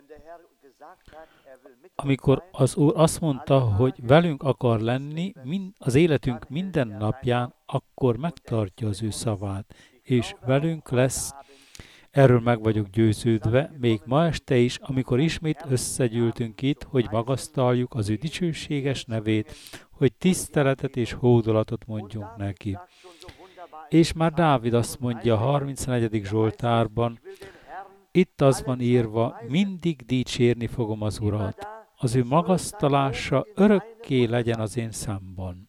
Amikor az Úr azt mondta, hogy velünk akar lenni az életünk minden napján, akkor megtartja az ő szavát, és velünk lesz. Erről meg vagyok győződve, még ma este is, amikor ismét összegyűltünk itt, hogy magasztaljuk az ő dicsőséges nevét, hogy tiszteletet és hódolatot mondjunk neki. És már Dávid azt mondja a 34. Zsoltárban, itt az van írva, mindig dicsérni fogom az Urat. Az ő magasztalása örökké legyen az én számban.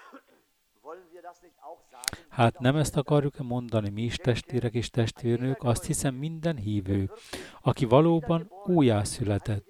Hát nem ezt akarjuk-e mondani mi is, testvérek és testvérnők, azt hiszem minden hívő, aki valóban újjászületett,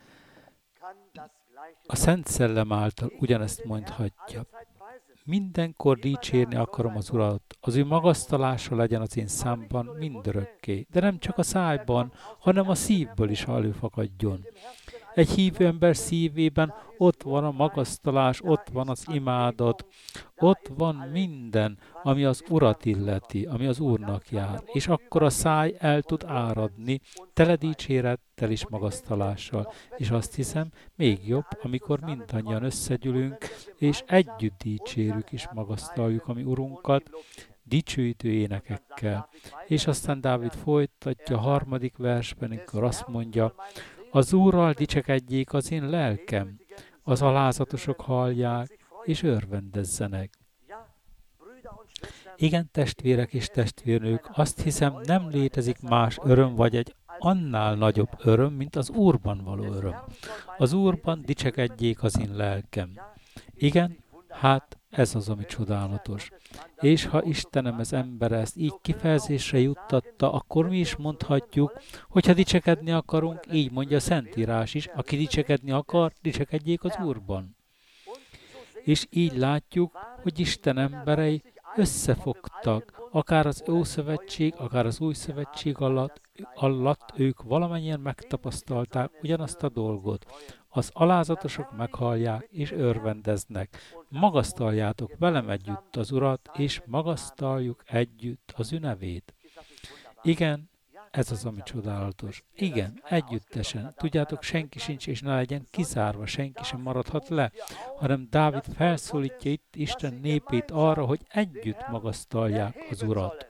a Szent Szellem által ugyanezt mondhatja. Mindenkor dicsérni akarom az Urat, az ő magasztalása legyen az én számban mindörökké, de nem csak a szájban, hanem a szívből is előfakadjon. Egy hívő ember szívében ott van a magasztalás, ott van az imádat, ott van minden, ami az Urat illeti, ami az Úrnak jár, és akkor a száj el tud áradni, tele dicsérettel és magasztalással. És azt hiszem, még jobb, amikor mindannyian összegyűlünk, és együtt dicsérjük és magasztaljuk a mi Urunkat, dicsőítő énekekkel. És aztán Dávid folytatja a 3. versben, amikor azt mondja, az Úrral dicsekedjék az én lelkem, az alázatosok hallják, és örvendezzenek. Igen, testvérek és testvérnők, azt hiszem, nem létezik más öröm, vagy egy annál nagyobb öröm, mint az Úrban való öröm. Az Úrban dicsekedjék az én lelkem. Igen, hát ez az, ami csodálatos. És ha Istenem az ember ezt így kifejezésre juttatta, akkor mi is mondhatjuk, hogy ha dicsekedni akarunk, így mondja a Szentírás is, aki dicsekedni akar, dicsekedjék az Úrban. És így látjuk, hogy Isten emberei összefogtak, akár az Ószövetség, akár az Új Szövetség alatt ők valamennyien megtapasztalták ugyanazt a dolgot. Az alázatosok meghallják és örvendeznek. Magasztaljátok velem együtt az Urat, és magasztaljuk együtt az ő nevét. Igen, ez az, ami csodálatos. Igen, együttesen. Tudjátok, senki sincs, és ne legyen kizárva, senki sem maradhat le, hanem Dávid felszólítja itt Isten népét arra, hogy együtt magasztalják az Urat.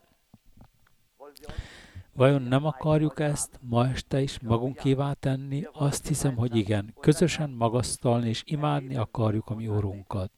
Vajon nem akarjuk ezt ma este is magunkévá tenni? Azt hiszem, hogy igen. Közösen magasztalni és imádni akarjuk a mi Urunkat.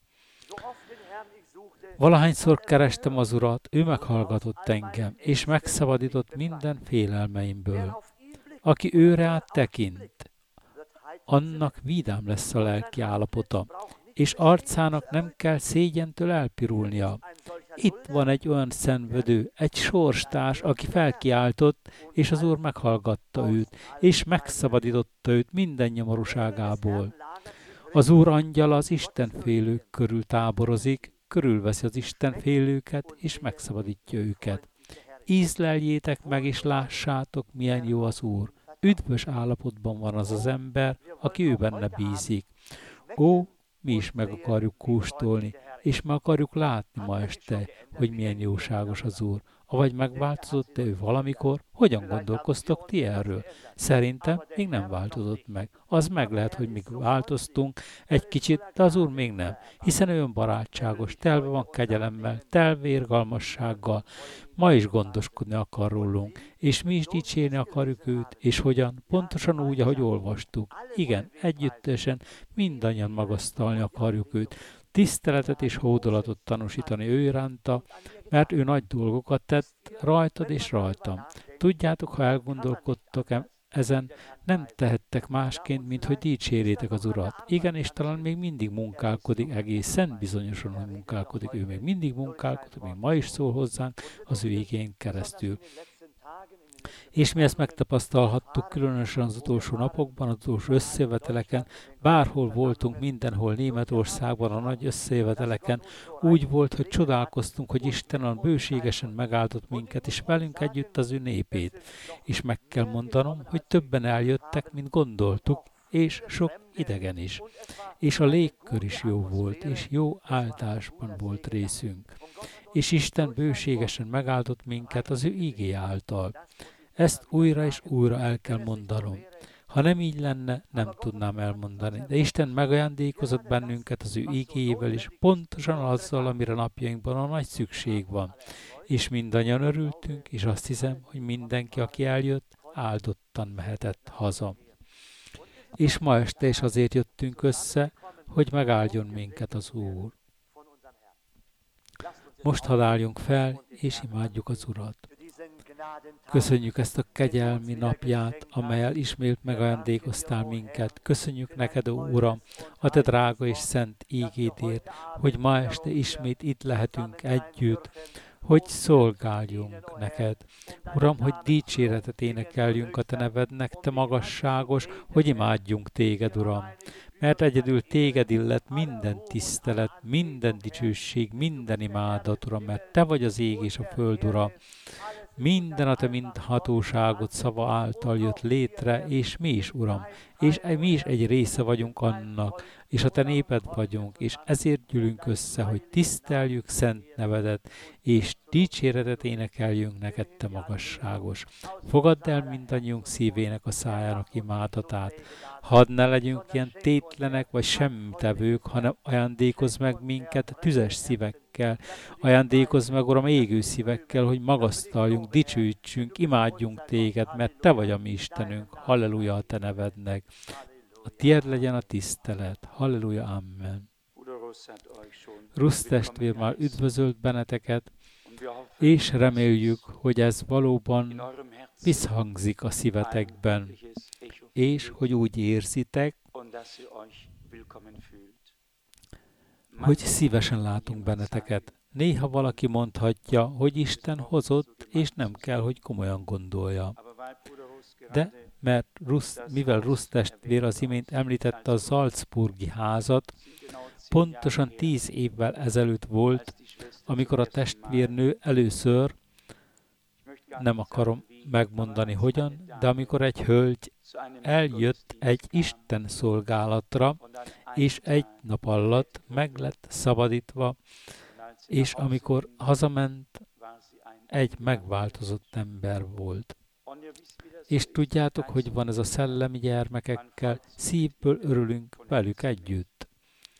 Valahányszor kerestem az Urat, ő meghallgatott engem, és megszabadított minden félelmeimből. Aki őre át tekint, annak vidám lesz a lelki állapota, és arcának nem kell szégyentől elpirulnia. Itt van egy olyan szenvedő, egy sorstárs, aki felkiáltott, és az Úr meghallgatta őt, és megszabadította őt minden nyomorúságából. Az Úr angyala az istenfélők körül táborozik, körülveszi az istenfélőket, és megszabadítja őket. Ízleljétek meg, és lássátok, milyen jó az Úr. Üdvös állapotban van az az ember, aki ő benne bízik. Ó, mi is meg akarjuk kóstolni, és meg akarjuk látni ma este, hogy milyen jóságos az Úr. Avagy megváltozott-e ő valamikor? Hogyan gondolkoztok ti erről? Szerintem még nem változott meg. Az meg lehet, hogy mi változtunk egy kicsit, de az Úr még nem. Hiszen olyan barátságos, telve van kegyelemmel, telve irgalmassággal. Ma is gondoskodni akar rólunk, és mi is dicsérni akarjuk őt, és hogyan? Pontosan úgy, ahogy olvastuk. Igen, együttesen mindannyian magasztalni akarjuk őt. Tiszteletet és hódolatot tanúsítani ő iránta, mert ő nagy dolgokat tett rajtad és rajtam. Tudjátok, ha elgondolkodtok ezen, nem tehettek másként, mint hogy dicsérjétek az Urat. Igen, és talán még mindig munkálkodik, egészen bizonyosan, hogy munkálkodik. Ő még mindig munkálkodik, még ma is szól hozzánk az ő igén keresztül. És mi ezt megtapasztalhattuk különösen az utolsó napokban, az utolsó összejöveteleken, bárhol voltunk, mindenhol Németországban, a nagy összejöveteleken, úgy volt, hogy csodálkoztunk, hogy Isten olyan bőségesen megáldott minket, és velünk együtt az ő népét. És meg kell mondanom, hogy többen eljöttek, mint gondoltuk, és sok idegen is. És a légkör is jó volt, és jó áldásban volt részünk. És Isten bőségesen megáldott minket az ő ígé által. Ezt újra és újra el kell mondanom. Ha nem így lenne, nem tudnám elmondani. De Isten megajándékozott bennünket az ő igéjével is, pontosan azzal, amire napjainkban a nagy szükség van. És mindannyian örültünk, és azt hiszem, hogy mindenki, aki eljött, áldottan mehetett haza. És ma este is azért jöttünk össze, hogy megáldjon minket az Úr. Most hadd álljunk fel, és imádjuk az Urat. Köszönjük ezt a kegyelmi napját, amelyel ismét megajándékoztál minket. Köszönjük neked, ó Uram, a te drága és szent ígédért, hogy ma este ismét itt lehetünk együtt, hogy szolgáljunk neked. Uram, hogy dicséretet énekeljünk a te nevednek, te magasságos, hogy imádjunk téged, Uram. Mert egyedül téged illet minden tisztelet, minden dicsőség, minden imádat, Uram, mert te vagy az ég és a föld, Uram. Minden a te mindhatóságot szava által jött létre, és mi is, Uram, és mi is egy része vagyunk annak, és a te néped vagyunk, és ezért gyűlünk össze, hogy tiszteljük szent nevedet, és dicséretet énekeljünk neked, te magasságos. Fogadd el mindannyiunk szívének a szájának imádatát. Hadd ne legyünk ilyen tétlenek vagy semmitevők, hanem ajándékozz meg minket tüzes szívekkel. Ajándékozz meg, Uram, égő szívekkel, hogy magasztaljunk, dicsőítsünk, imádjunk téged, mert te vagy a mi Istenünk. Halleluja a te nevednek. A tiéd legyen a tisztelet. Halleluja, amen. Rusz testvér már üdvözölt benneteket, és reméljük, hogy ez valóban visszhangzik a szívetekben, és hogy úgy érzitek, hogy szívesen látunk benneteket. Néha valaki mondhatja, hogy Isten hozott, és nem kell, hogy komolyan gondolja. De mivel Rusz testvér az imént említette a Salzburgi házat, pontosan 10 évvel ezelőtt volt, amikor a testvérnő először, nem akarom megmondani hogyan, de amikor egy hölgy eljött egy Isten szolgálatra, és egy nap alatt meg lett szabadítva, és amikor hazament, egy megváltozott ember volt. És tudjátok, hogy van ez a szellemi gyermekekkel, szívből örülünk velük együtt.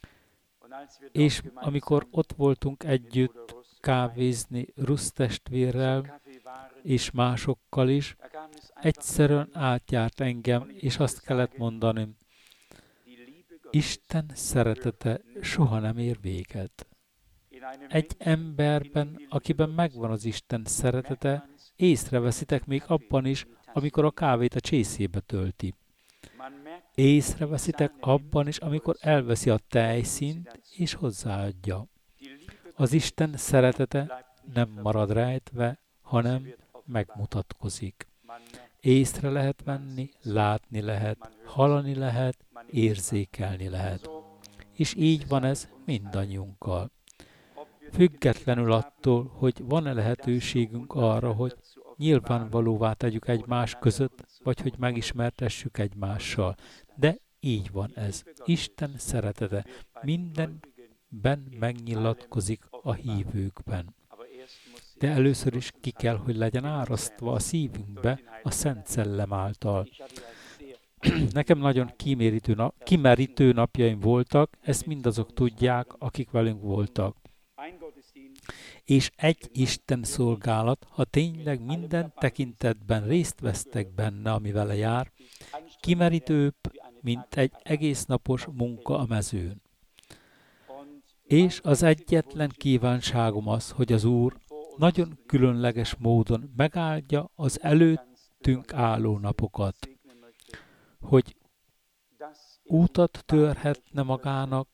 És amikor ott voltunk együtt kávézni Rusz testvérrel, és másokkal is, egyszerűen átjárt engem, és azt kellett mondanom, Isten szeretete soha nem ér véget. Egy emberben, akiben megvan az Isten szeretete, észreveszitek még abban is, amikor a kávét a csészébe tölti. Észreveszitek abban is, amikor elveszi a tejszínt és hozzáadja. Az Isten szeretete nem marad rejtve, hanem megmutatkozik. Észre lehet venni, látni lehet, hallani lehet, érzékelni lehet. És így van ez mindannyiunkkal. Függetlenül attól, hogy van-e lehetőségünk arra, hogy nyilvánvalóvá tegyük egymás között, vagy hogy megismertessük egymással. De így van ez. Isten szeretete mindenben megnyilatkozik a hívőkben. De először is ki kell, hogy legyen árasztva a szívünkbe a Szent Szellem által. Nekem nagyon kimerítő napjaim voltak, ezt mindazok tudják, akik velünk voltak. És egy Isten szolgálat, ha tényleg minden tekintetben részt vesztek benne, ami vele jár, kimerítőbb, mint egy egész napos munka a mezőn. És az egyetlen kívánságom az, hogy az Úr nagyon különleges módon megáldja az előttünk álló napokat, hogy útat törhetne magának,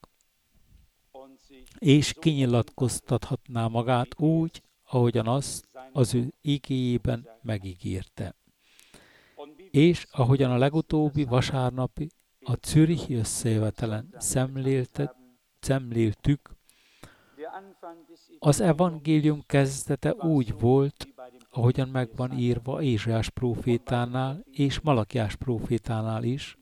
és kinyilatkoztathatná magát úgy, ahogyan azt az ő igéjében megígérte. És ahogyan a legutóbbi vasárnapi a Zürichi összejövetelen szemléltük, az evangélium kezdete úgy volt, ahogyan meg van írva Ézsaiás prófétánál és Malakiás prófétánál is.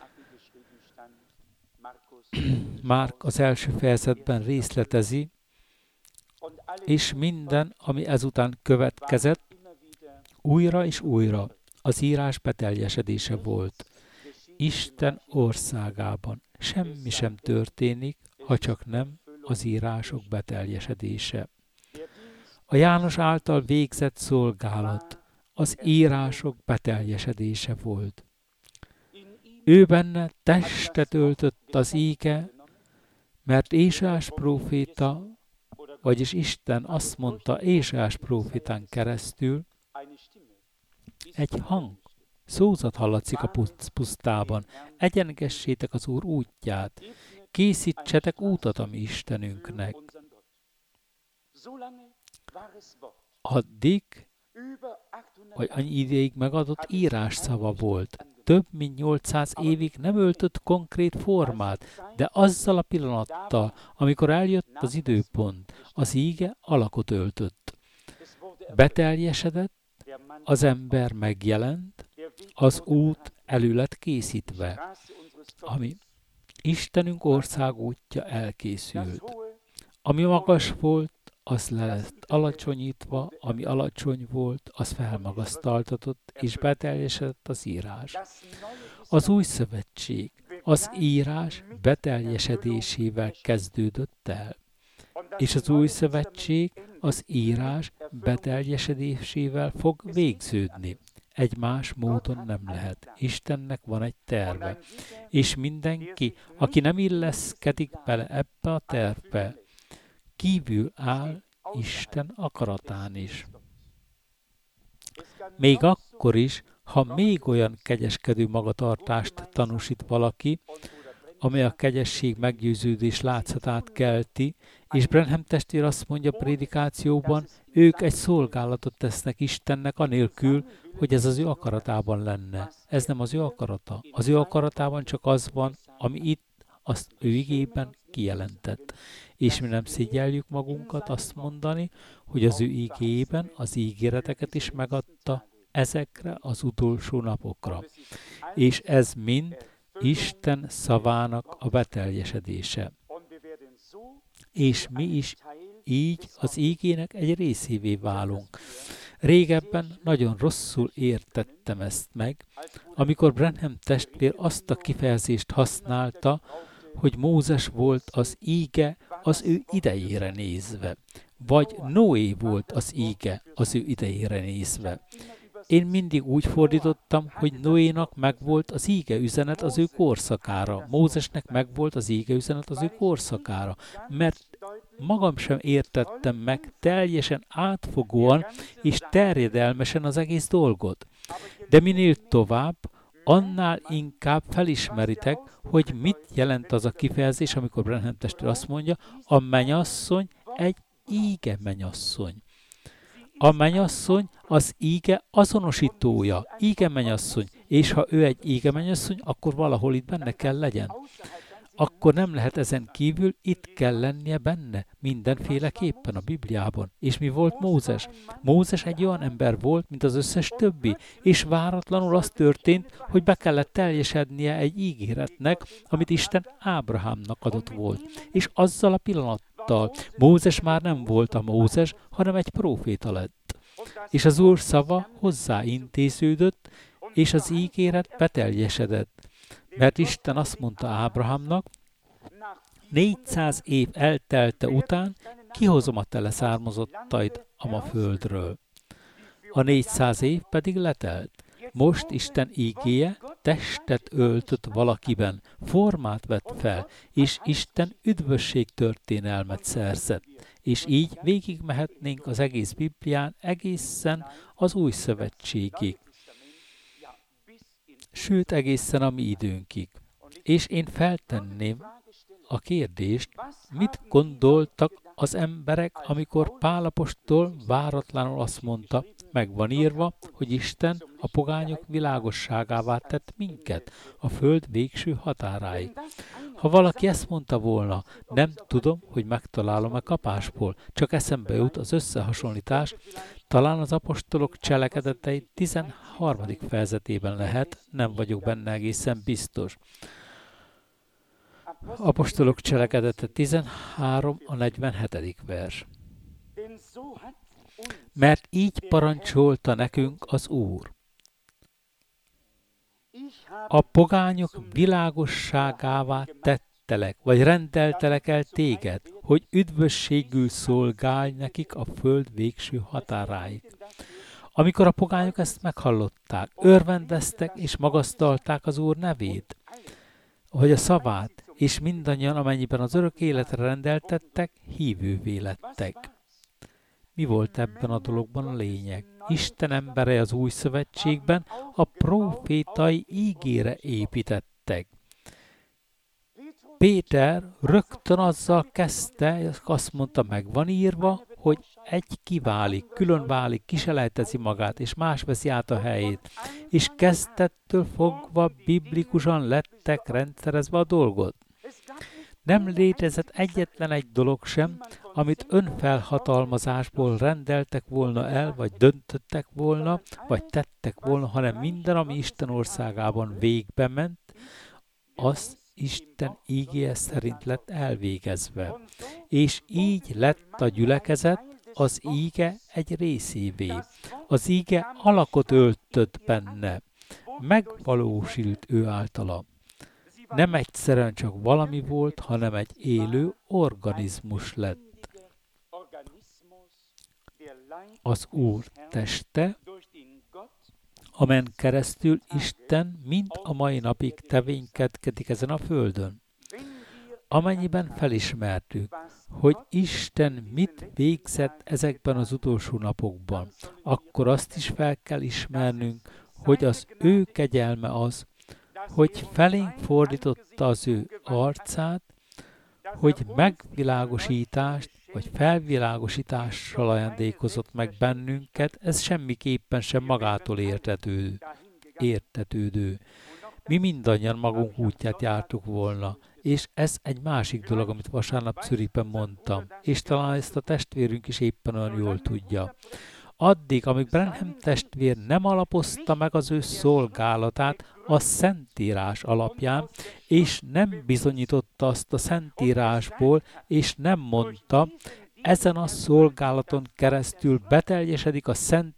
Márk az első fejezetben részletezi, és minden, ami ezután következett, újra és újra az írás beteljesedése volt. Isten országában semmi sem történik, ha csak nem az írások beteljesedése. A János által végzett szolgálat az írások beteljesedése volt. Ő benne testet öltött az íge, mert Ézsaiás próféta, vagyis Isten azt mondta Ézsaiás prófétán keresztül, egy hang, szózat hallatszik a pusztában, egyenessétek az Úr útját, készítsetek útat a mi Istenünknek. Addig, vagy annyi ideig megadott írásszava volt. Több mint 800 évig nem öltött konkrét formát, de azzal a pillanattal, amikor eljött az időpont, az íge alakot öltött. Beteljesedett, az ember megjelent, az út elő lett készítve, ami Istenünk országútja elkészült. Ami magas volt, az le lett alacsonyítva, ami alacsony volt, az felmagasztaltatott, és beteljesedett az írás. Az új szövetség az írás beteljesedésével kezdődött el, és az új szövetség az írás beteljesedésével fog végződni. Egy más módon nem lehet. Istennek van egy terve, és mindenki, aki nem illeszkedik bele ebbe a tervbe, kívül áll Isten akaratán is. Még akkor is, ha még olyan kegyeskedő magatartást tanúsít valaki, amely a kegyesség meggyőződés látszatát kelti, és Branham testvér azt mondja a prédikációban, ők egy szolgálatot tesznek Istennek anélkül, hogy ez az ő akaratában lenne. Ez nem az ő akarata. Az ő akaratában csak az van, ami itt azt ő igében kijelentett. És mi nem szégyeljük magunkat azt mondani, hogy az ő igében az ígéreteket is megadta ezekre az utolsó napokra. És ez mind Isten szavának a beteljesedése. És mi is így az ígének egy részévé válunk. Régebben nagyon rosszul értettem ezt meg, amikor Branham testvér azt a kifejezést használta, hogy Mózes volt az íge az ő idejére nézve, vagy Noé volt az íge az ő idejére nézve. Én mindig úgy fordítottam, hogy Noénak megvolt az íge üzenet az ő korszakára, Mózesnek megvolt az íge üzenet az ő korszakára, mert magam sem értettem meg teljesen átfogóan és terjedelmesen az egész dolgot. De minél tovább, annál inkább felismeritek, hogy mit jelent az a kifejezés, amikor Branham testvér azt mondja, a mennyasszony egy íge mennyasszony. A mennyasszony az íge azonosítója, íge mennyasszony, és ha ő egy íge mennyasszony, akkor valahol itt benne kell legyen. Akkor nem lehet ezen kívül, itt kell lennie benne, mindenféleképpen a Bibliában. És mi volt Mózes? Mózes egy olyan ember volt, mint az összes többi, és váratlanul az történt, hogy be kellett teljesednie egy ígéretnek, amit Isten Ábrahámnak adott volt. És azzal a pillanattal Mózes már nem volt a Mózes, hanem egy próféta lett. És az Úr szava hozzáintéződött, és az ígéret beteljesedett. Mert Isten azt mondta Ábrahámnak, 400 év eltelte után kihozom a te leszármazottaid a ma földről. A 400 év pedig letelt. Most Isten ígéje testet öltött valakiben, formát vett fel, és Isten üdvösség történelmet szerzett. És így végigmehetnénk az egész Biblián egészen az új szövetségig. Sőt, egészen a mi időnkig. És én feltenném a kérdést, mit gondoltak az emberek, amikor Pál apostol váratlanul azt mondta, meg van írva, hogy Isten a pogányok világosságává tett minket a föld végső határáig. Ha valaki ezt mondta volna, nem tudom, hogy megtalálom-e kapásból, csak eszembe jut az összehasonlítás, talán az apostolok cselekedetei 13. fejezetében lehet, nem vagyok benne egészen biztos. Apostolok cselekedete 13, a 47. vers. Mert így parancsolta nekünk az Úr. a pogányok világosságává tettelek, vagy rendeltelek el téged, hogy üdvösségül szolgálj nekik a föld végső határáig. Amikor a pogányok ezt meghallották, örvendeztek és magasztalták az Úr nevét, hogy a szavát, és mindannyian, amennyiben az örök életre rendeltettek, hívővé lettek. Mi volt ebben a dologban a lényeg? Isten emberei az új szövetségben a prófétai ígére építettek. Péter rögtön azzal kezdte, azt mondta, meg van írva, hogy egy kiválik, külön válik, kiselejtezi magát, és más veszi át a helyét. És kezdettől fogva biblikusan lettek rendszerezve a dolgot. Nem létezett egyetlen egy dolog sem, amit önfelhatalmazásból rendeltek volna el, vagy döntöttek volna, vagy tettek volna, hanem minden, ami Isten országában végbe ment, az Isten ígéje szerint lett elvégezve. És így lett a gyülekezet az íge egy részévé. Az íge alakot öltött benne, megvalósult ő általa. Nem egyszerűen csak valami volt, hanem egy élő organizmus lett. Az Úr teste, amen keresztül Isten mind a mai napig tevékenykedik ezen a földön. Amennyiben felismertük, hogy Isten mit végzett ezekben az utolsó napokban, akkor azt is fel kell ismernünk, hogy az ő kegyelme az, hogy felénk fordította az ő arcát, hogy megvilágosítást vagy felvilágosítással ajándékozott meg bennünket, ez semmiképpen sem magától értetődő. Mi mindannyian magunk útját jártuk volna, és ez egy másik dolog, amit vasárnap Zürichben mondtam, és talán ezt a testvérünk is éppen olyan jól tudja. Addig, amíg Branham testvér nem alapozta meg az ő szolgálatát a Szentírás alapján, és nem bizonyította azt a Szentírásból, és nem mondta, ezen a szolgálaton keresztül beteljesedik a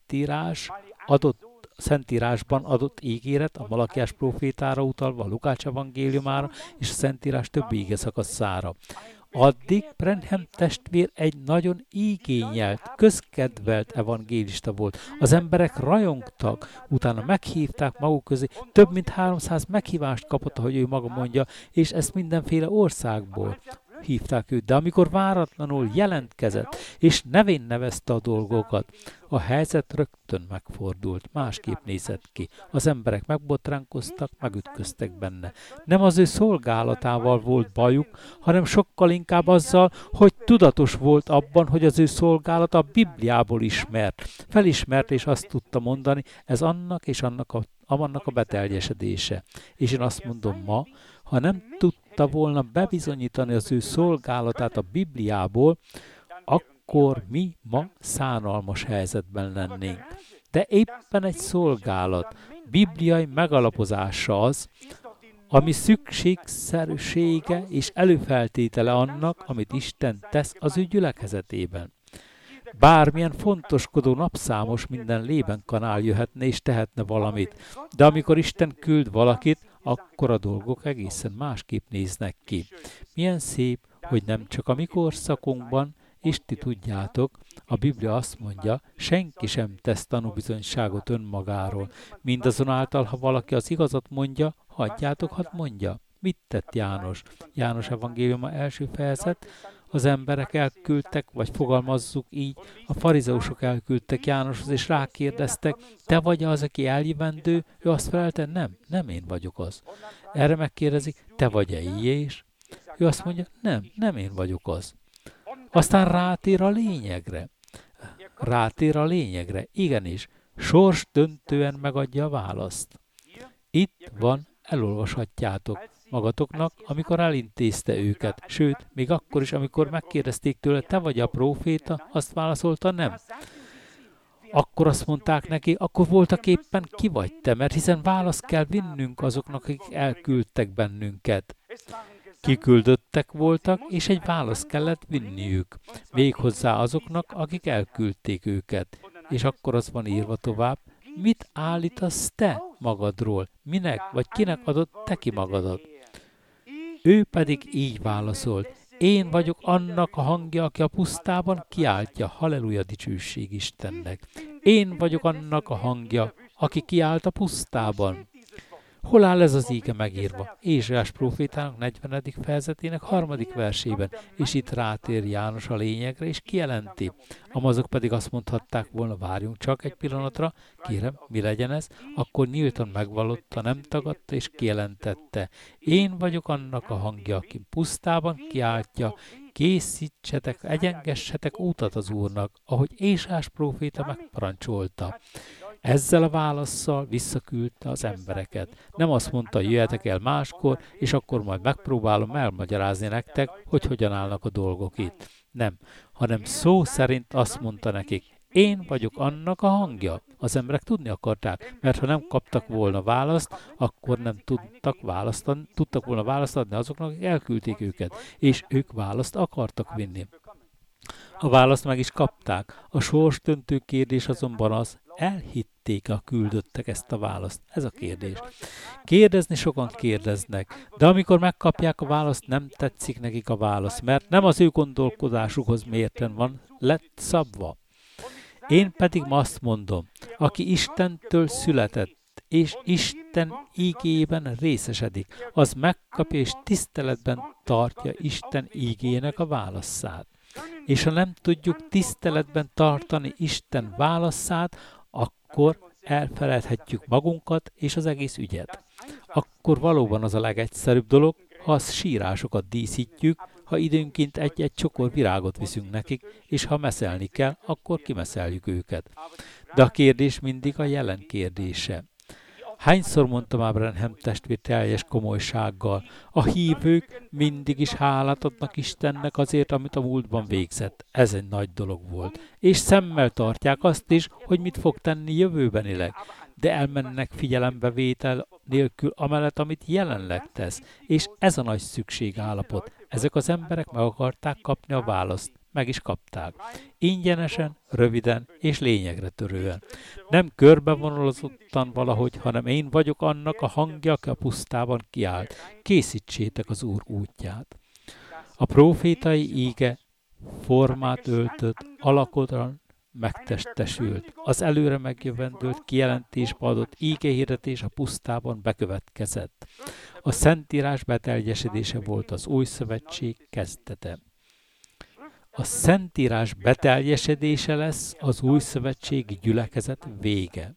Szentírásban adott ígéret, a Malakiás prófétára utalva, a Lukács evangéliumára és a Szentírás többi ígeszakaszára. Addig Branham testvér egy nagyon igényelt, közkedvelt evangélista volt. Az emberek rajongtak, utána meghívták maguk közé, több mint 300 meghívást kapott, ahogy ő maga mondja, és ezt mindenféle országból hívták őt. De amikor váratlanul jelentkezett, és nevén nevezte a dolgokat, a helyzet rögtön megfordult, másképp nézett ki. Az emberek megbotránkoztak, megütköztek benne. Nem az ő szolgálatával volt bajuk, hanem sokkal inkább azzal, hogy tudatos volt abban, hogy az ő szolgálata a Bibliából ismert. Felismert, és azt tudta mondani, ez annak és annak a beteljesedése. És én azt mondom ma, ha nem tudta volna bebizonyítani az ő szolgálatát a Bibliából, akkor mi ma szánalmas helyzetben lennénk. De éppen egy szolgálat, bibliai megalapozása az, ami szükségszerűsége és előfeltétele annak, amit Isten tesz az ő gyülekezetében. Bármilyen fontoskodó napszámos minden lébenkanál jöhetne és tehetne valamit, de amikor Isten küld valakit, akkor a dolgok egészen másképp néznek ki. Milyen szép, hogy nem csak a mi korszakunkban, és ti tudjátok, a Biblia azt mondja, senki sem tesz tanúbizonyságot önmagáról. Mindazonáltal, ha valaki az igazat mondja, hagyjátok, hadd mondja. Mit tett János? János evangéliuma első fejezet, az emberek elküldtek, vagy fogalmazzuk így, a farizeusok elküldtek Jánoshoz, és rákérdeztek, te vagy az, aki eljövendő? Ő azt felelte, nem én vagyok az. Erre megkérdezik, te vagy-e Illés? Ő azt mondja, nem én vagyok az. Aztán rátér a lényegre. Igenis, sors döntően megadja a választ. Itt van, elolvashatjátok magatoknak, amikor elintézte őket. Sőt, még akkor is, amikor megkérdezték tőle, te vagy a próféta, azt válaszolta, nem. Akkor azt mondták neki, akkor voltak éppen ki vagy te, mert hiszen választ kell vinnünk azoknak, akik elküldtek bennünket. Kiküldöttek voltak, és egy választ kellett vinniük. Méghozzá azoknak, akik elküldték őket. És akkor az van írva tovább, mit állítasz te? magadról? Minek vagy kinek adott te ki magadat? Ő pedig így válaszolt, én vagyok annak a hangja, aki a pusztában kiáltja, halleluja, dicsőség Istennek. Én vagyok annak a hangja, aki kiált a pusztában. Hol áll ez az íge megírva? Ézsaiás prófétának 40. fejezetének 3. versében, és itt rátér János a lényegre, és kijelenti. Amazok pedig azt mondhatták volna, várjunk csak egy pillanatra, kérem, mi legyen ez? Akkor nyíltan megvallotta, nem tagadta, és kijelentette. Én vagyok annak a hangja, aki pusztában kiáltja, készítsetek, egyengessetek útat az Úrnak, ahogy Ézsaiás próféta megparancsolta. Ezzel a válasszal visszaküldte az embereket. Nem azt mondta, jöjjetek el máskor, és akkor majd megpróbálom elmagyarázni nektek, hogy hogyan állnak a dolgok itt. Nem, hanem szó szerint azt mondta nekik, én vagyok annak a hangja. Az emberek tudni akarták, mert ha nem kaptak volna választ, akkor nem tudtak volna választ adni azoknak, akik elküldték őket, és ők választ akartak vinni. A választ meg is kapták. A sorsdöntő kérdés azonban az, elhitték a küldöttek ezt a választ? Ez a kérdés. Kérdezni sokan kérdeznek, de amikor megkapják a választ, nem tetszik nekik a válasz, mert nem az ő gondolkodásukhoz mérten van lett szabva. Én pedig azt mondom, aki Istentől született, és Isten ígéjében részesedik, az megkapja és tiszteletben tartja Isten ígéjének a válaszát. És ha nem tudjuk tiszteletben tartani Isten válaszát, akkor elfeledhetjük magunkat és az egész ügyet. Akkor valóban az a legegyszerűbb dolog, ha a sírásokat díszítjük, ha időnként egy-egy csokor virágot viszünk nekik, és ha meszelni kell, akkor kimeszeljük őket. De a kérdés mindig a jelen kérdése. Hányszor mondta már Branham testvér teljes komolysággal, a hívők mindig is hálát adnak Istennek azért, amit a múltban végzett. Ez egy nagy dolog volt. És szemmel tartják azt is, hogy mit fog tenni jövőbenileg. De elmennek figyelembevétel nélkül amellett, amit jelenleg tesz. És ez a nagy szükségállapot. Ezek az emberek meg akarták kapni a választ. Meg is kapták. Ingyenesen, röviden és lényegre törően. Nem körbevonulazottan valahogy, hanem én vagyok annak a hangja, aki a pusztában kiállt. Készítsétek az Úr útját. A prófétai íge formát öltött, alakotran megtestesült. Az előre megjövendőlt kijelentésbe adott ígehirdetés a pusztában bekövetkezett. A Szentírás beteljesedése volt az Új Szövetség kezdete. A Szentírás beteljesedése lesz az új szövetségi gyülekezet vége.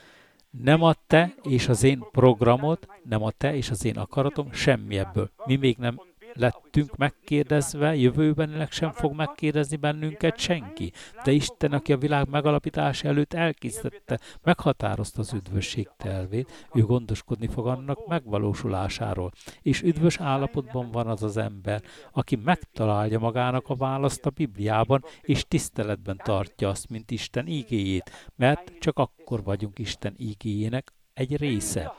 Nem a te és az én programod, nem a te és az én akaratom, semmi ebből. Mi még nem lettünk megkérdezve, jövőbenileg sem fog megkérdezni bennünket senki. De Isten, aki a világ megalapítása előtt elkészítette, meghatározta az üdvösség tervét, ő gondoskodni fog annak megvalósulásáról. És üdvös állapotban van az az ember, aki megtalálja magának a választ a Bibliában, és tiszteletben tartja azt, mint Isten ígéjét, mert csak akkor vagyunk Isten ígéjének egy része.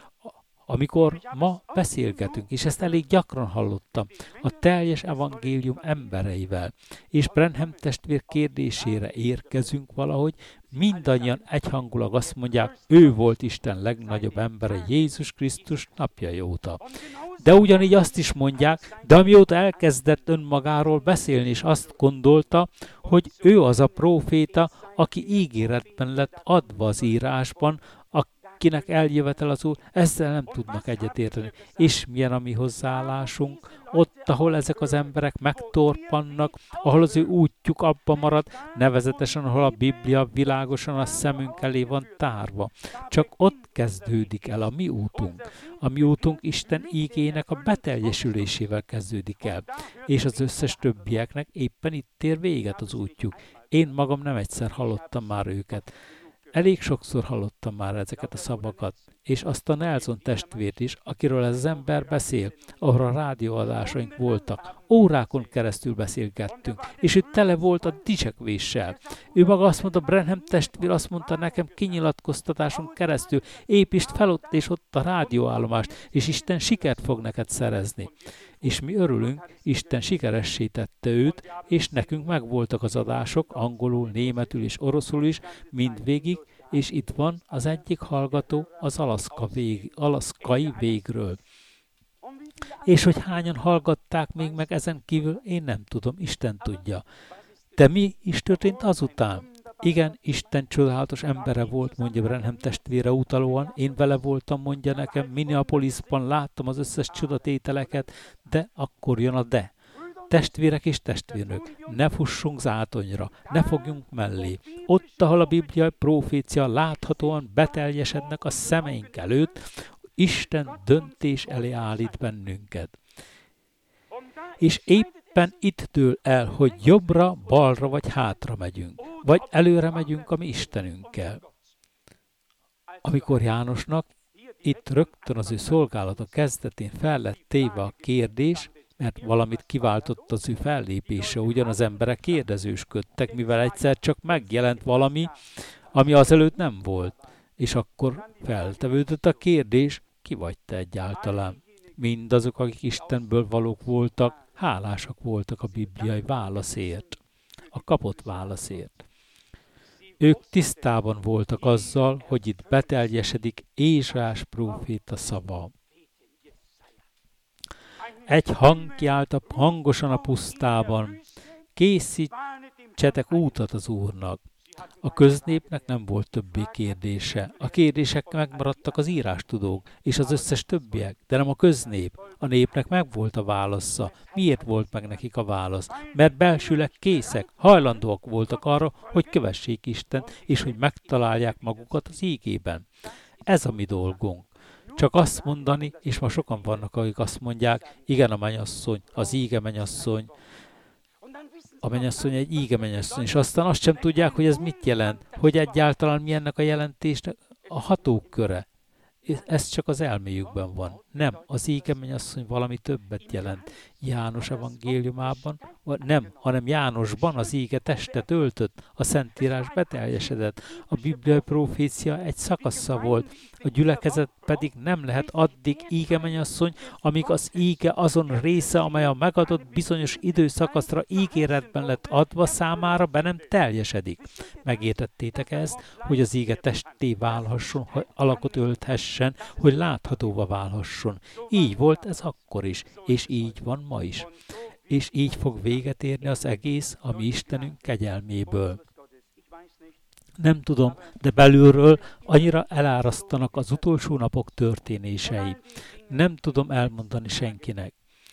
Amikor ma beszélgetünk, és ezt elég gyakran hallottam, a teljes evangélium embereivel, és Branham testvér kérdésére érkezünk valahogy, mindannyian egyhangulag azt mondják, ő volt Isten legnagyobb embere Jézus Krisztus napjai óta. De ugyanígy azt is mondják, de amióta elkezdett önmagáról beszélni, és azt gondolta, hogy ő az a próféta, aki ígéretben lett adva az írásban, akinek eljövetel az Úr, ezzel nem tudnak egyetérteni. És milyen a mi hozzáállásunk? Ott, ahol ezek az emberek megtorpannak, ahol az ő útjuk abba marad, nevezetesen, ahol a Biblia világosan a szemünk elé van tárva. Csak ott kezdődik el a mi útunk. A mi útunk Isten ígének a beteljesülésével kezdődik el. És az összes többieknek éppen itt ér véget az útjuk. Én magam nem egyszer hallottam már őket. Elég sokszor hallottam már ezeket a szavakat, és azt a Nelson testvért is, akiről ez az ember beszél, ahol a rádióadásaink voltak. Órákon keresztül beszélgettünk, és ő tele volt a dicsekvéssel. Ő maga azt mondta, Branham testvér azt mondta nekem kinyilatkoztatáson keresztül, építsd fel ott és ott a rádióállomást, és Isten sikert fog neked szerezni. És mi örülünk, Isten sikeressé tette őt, és nekünk megvoltak az adások, angolul, németül és oroszul is, mindvégig, És itt van az egyik hallgató az alaszkai végről. És hogy hányan hallgatták még meg ezen kívül, én nem tudom, Isten tudja. De mi is történt azután? Igen, Isten csodálatos embere volt, mondja Branham testvére utalóan. Én vele voltam, mondja nekem, Minneapolisban láttam az összes csodatételeket, de akkor jön a de. Testvérek és testvérnök, ne fussunk zátonyra, ne fogjunk mellé. Ott, ahol a bibliai profécia láthatóan beteljesednek a szemeink előtt, Isten döntés elé állít bennünket. És éppen itt dől el, hogy jobbra, balra vagy hátra megyünk, vagy előre megyünk a mi Istenünkkel. Amikor Jánosnak itt rögtön az ő szolgálata kezdetén fel lett téve a kérdés, mert valamit kiváltott az ő fellépése, ugyan az emberek kérdezősködtek, mivel egyszer csak megjelent valami, ami azelőtt nem volt. És akkor feltevődött a kérdés, ki vagy te egyáltalán? Mindazok, akik Istenből valók voltak, hálásak voltak a bibliai válaszért, a kapott válaszért. Ők tisztában voltak azzal, hogy itt beteljesedik Ézsaiás próféta szava. Egy hang kiállt hangosan a pusztában, készítsetek útat az Úrnak. A köznépnek nem volt többé kérdése. A kérdések megmaradtak az írástudók és az összes többiek, de nem a köznép. A népnek megvolt a válasza. Miért volt meg nekik a válasz? Mert belsőleg készek, hajlandóak voltak arra, hogy kövessék Istent, és hogy megtalálják magukat az ígében. Ez a mi dolgunk. Csak azt mondani, és ma sokan vannak, akik azt mondják, igen, a mennyasszony, az íge mennyasszony, a mennyasszony egy íge mennyasszony, és aztán azt sem tudják, hogy ez mit jelent, hogy egyáltalán mi ennek a jelentésnek a hatóköre. Ez csak az elméjükben van. Nem, az íge mennyasszony valami többet jelent. János evangéliumában, nem, hanem Jánosban az íge testet öltött, a Szentírás beteljesedett. A bibliai profécia egy szakasza volt, a gyülekezet pedig nem lehet addig íge mennyasszony, amíg az íge azon része, amely a megadott bizonyos időszakaszra ígéretben lett adva számára, be nem teljesedik. Megértettétek ezt, hogy az íge testé válhasson, hogy alakot ölthessen, hogy láthatóvá válhasson. Így volt ez akkor is, és így van ma is. És így fog véget érni az egész, a mi Istenünk kegyelméből. Nem tudom, de belülről annyira elárasztanak az utolsó napok történései. Nem tudom elmondani senkinek.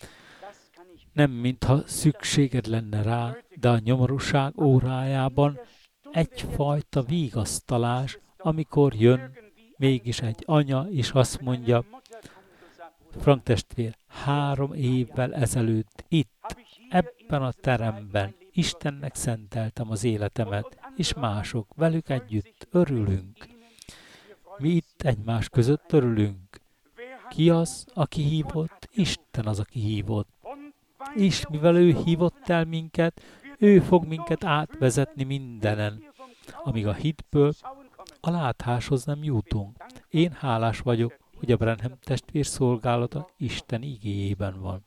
Nem mintha szükséged lenne rá, de a nyomorúság órájában egyfajta vigasztalás, amikor jön mégis egy anya, és azt mondja, Frank testvér, 3 évvel ezelőtt itt, ebben a teremben Istennek szenteltem az életemet, és mások velük együtt örülünk. Mi itt egymás között örülünk. Ki az, aki hívott? Isten az, aki hívott. És mivel ő hívott el minket, ő fog minket átvezetni mindenen, amíg a hitből a látáshoz nem jutunk. Én hálás vagyok, hogy a Branham testvér szolgálata Isten igéjében van.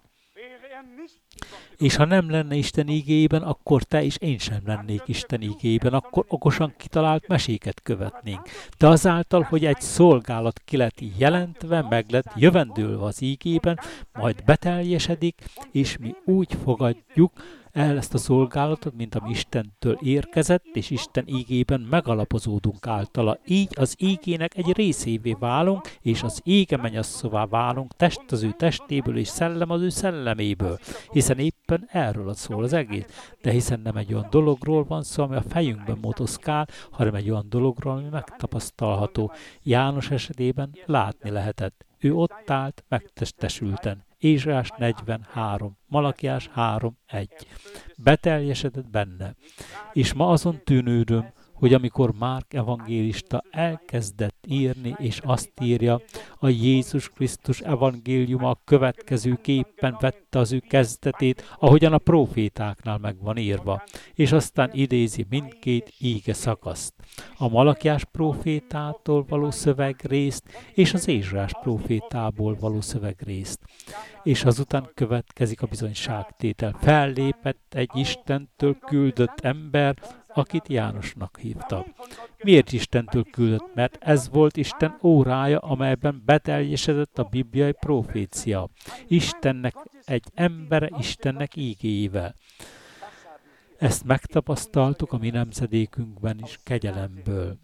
És ha nem lenne Isten igéjében, akkor te és én sem lennék Isten igéjében, akkor okosan kitalált meséket követnénk. De azáltal, hogy egy szolgálat ki lett jelentve, meg lett jövendőlve az igében, majd beteljesedik, és mi úgy fogadjuk el ezt a szolgálatot, mint ami Istentől érkezett, és Isten ígében megalapozódunk általa. Így az ígének egy részévé válunk, és az íge mennyasszonyá válunk, test az ő testéből, és szellem az ő szelleméből. Hiszen éppen erről szól az egész. De hiszen nem egy olyan dologról van szó, ami a fejünkben motoszkál, hanem egy olyan dologról, ami megtapasztalható. János esetében látni lehetett. Ő ott állt megtestesülten. Ézsaiás 43, Malakiás 3:1. Beteljesedett benne. És ma azon tűnődöm, hogy amikor Márk evangélista elkezdett írni, és azt írja, a Jézus Krisztus evangéliuma a következőképpen vette az ő kezdetét, ahogyan a profétáknál meg van írva, és aztán idézi mindkét íge szakaszt. A Malakiás profétától való szövegrészt, és az Ézsaiás profétából való szövegrészt. És azután következik a bizonyságtétel. Fellépett egy Istentől küldött ember, akit Jánosnak hívtak. Miért Istentől küldött? Mert ez volt Isten órája, amelyben beteljesedett a bibliai profécia. Istennek egy embere, Istennek ígéivel. Ezt megtapasztaltuk a mi nemzedékünkben is kegyelemből.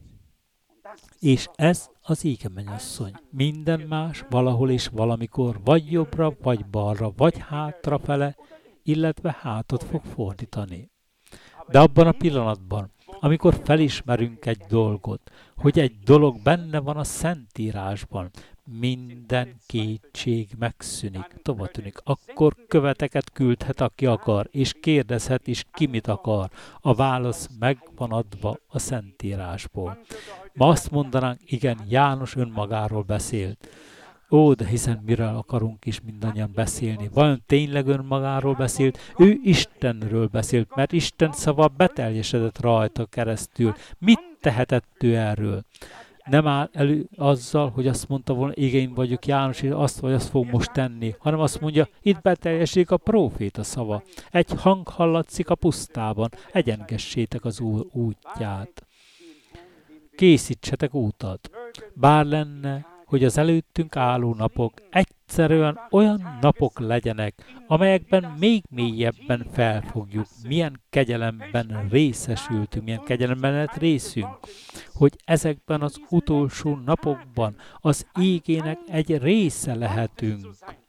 És ez az íge, mennyasszony. Minden más valahol és valamikor vagy jobbra, vagy balra, vagy hátrafele, illetve hátot fog fordítani. De abban a pillanatban, amikor felismerünk egy dolgot, hogy egy dolog benne van a Szentírásban, minden kétség megszűnik, tovatűnik. Akkor követeket küldhet, aki akar, és kérdezhet is, ki mit akar. A válasz meg van adva a Szentírásból. Ma azt mondanánk, igen, János önmagáról beszélt. Ó, de hiszen miről akarunk is mindannyian beszélni? Vajon tényleg önmagáról beszélt? Ő Istenről beszélt, mert Isten szava beteljesedett rajta keresztül. Mit tehetett ő erről? Nem áll elő azzal, hogy azt mondta volna, igen, én vagyok János, és azt vagy azt fog most tenni, hanem azt mondja, itt beteljesedik a próféta szava. Egy hang hallatszik a pusztában, egyengessétek az Úr útját. Készítsetek útat. Bár lenne, hogy az előttünk álló napok egyszerűen olyan napok legyenek, amelyekben még mélyebben felfogjuk, milyen kegyelemben részesültünk, milyen kegyelemben lett részünk, hogy ezekben az utolsó napokban az ígének egy része lehetünk,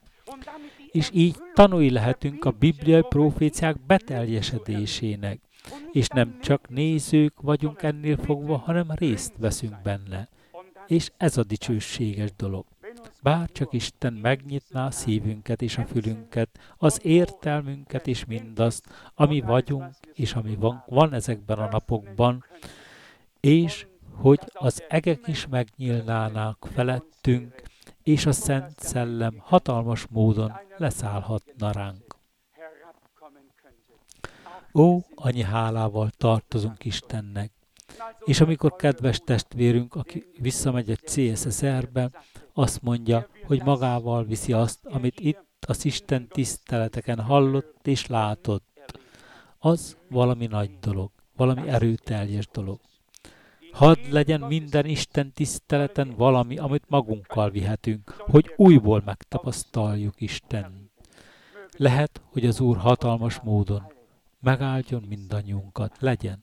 és így tanúi lehetünk a bibliai proféciák beteljesedésének, és nem csak nézők vagyunk ennél fogva, hanem részt veszünk benne. És ez a dicsőséges dolog. Bár csak Isten megnyitná a szívünket és a fülünket, az értelmünket és mindazt, ami vagyunk és ami van ezekben a napokban, és hogy az egek is megnyílnának felettünk, és a Szent Szellem hatalmas módon leszállhatna ránk. Ó, annyi hálával tartozunk Istennek. És amikor kedves testvérünk, aki visszamegy egy CSSR-be, azt mondja, hogy magával viszi azt, amit itt az Isten tiszteleteken hallott és látott, az valami nagy dolog, valami erőteljes dolog. Hadd legyen minden Isten tiszteleten valami, amit magunkkal vihetünk, hogy újból megtapasztaljuk Istent. Lehet, hogy az Úr hatalmas módon megáldjon mindannyiunkat, legyen.